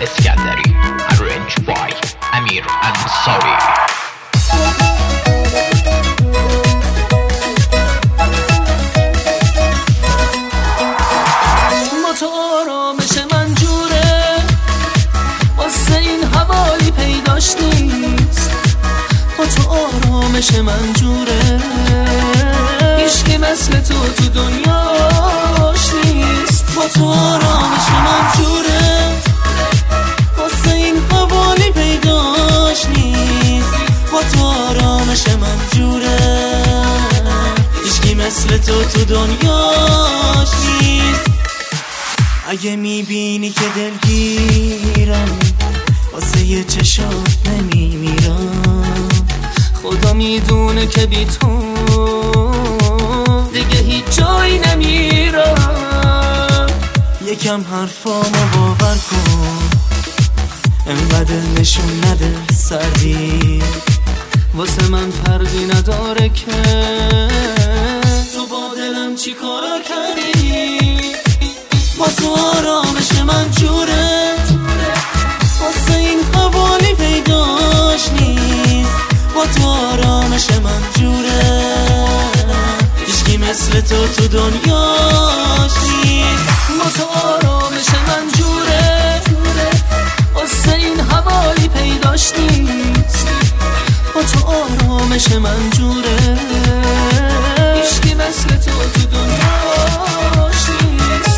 اسکندری. arranged by امیر انصاری. با تو آرامش من جوره، واسه این حوالی پیداش نیست. با تو آرامش من جوره، هیچکی مثل تو دنیاش نیست. با تو آرامش من جوره، واسه این حوالی پیداش نیست. با تو آرامش من جوره، هیچکی مثل تو دنیاش نیست. اگه میبینی که دلگیرم، واسه یه چشات نمیمیرم. خدا میدونه که بی تو دیگه هیچ جایی نمیرم. یکم حرفامو باور کن، انقدر نشون نده سردی. واسه من فرقی نداره که تو با دلم چی کارا کردی. با تو آرامش من جوره، واسه این حوالی پیداش نیست. با تو آرامش من جوره، هیچکی مثل تو دنیاش نیست. با تو آرامش من جوره، واسه این حوالی پیداش نیست. با تو آرامش من جوره، هیچکی مثل تو دنیاش نیست.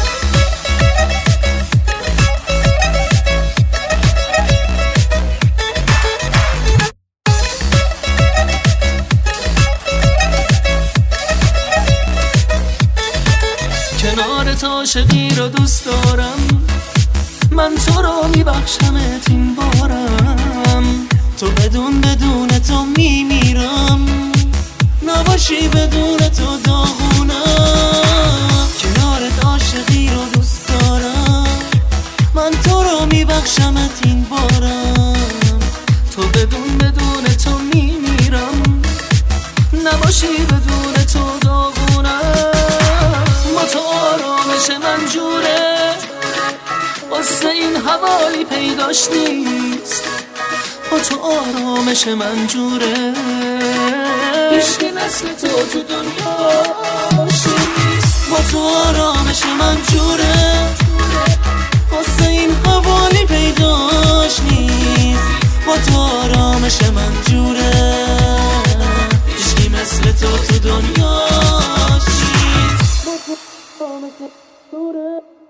کنارت عاشقی رو دوست دارم، من تو رو میبخشمت این بارم. تو بدون تو میمیرم، نباشی بدون تو داغونم. کنارت عاشقی رو دوست دارم، من تو رو میبخشمت این بارم. تو بدون تو میمیرم، نباشی بدون تو داغونم. با تو آرامش من جوره، واسه این حوالی پیداش نیست. با تو آرامش من جوره، هیچکی مثل تو دنیاش نیست. با تو آرامش من جوره، واسه این حوالی پیداش نیست. با تو آرامش من جوره، هیچکی مثل تو دنیاش نیست. با تو آرامش من جوره.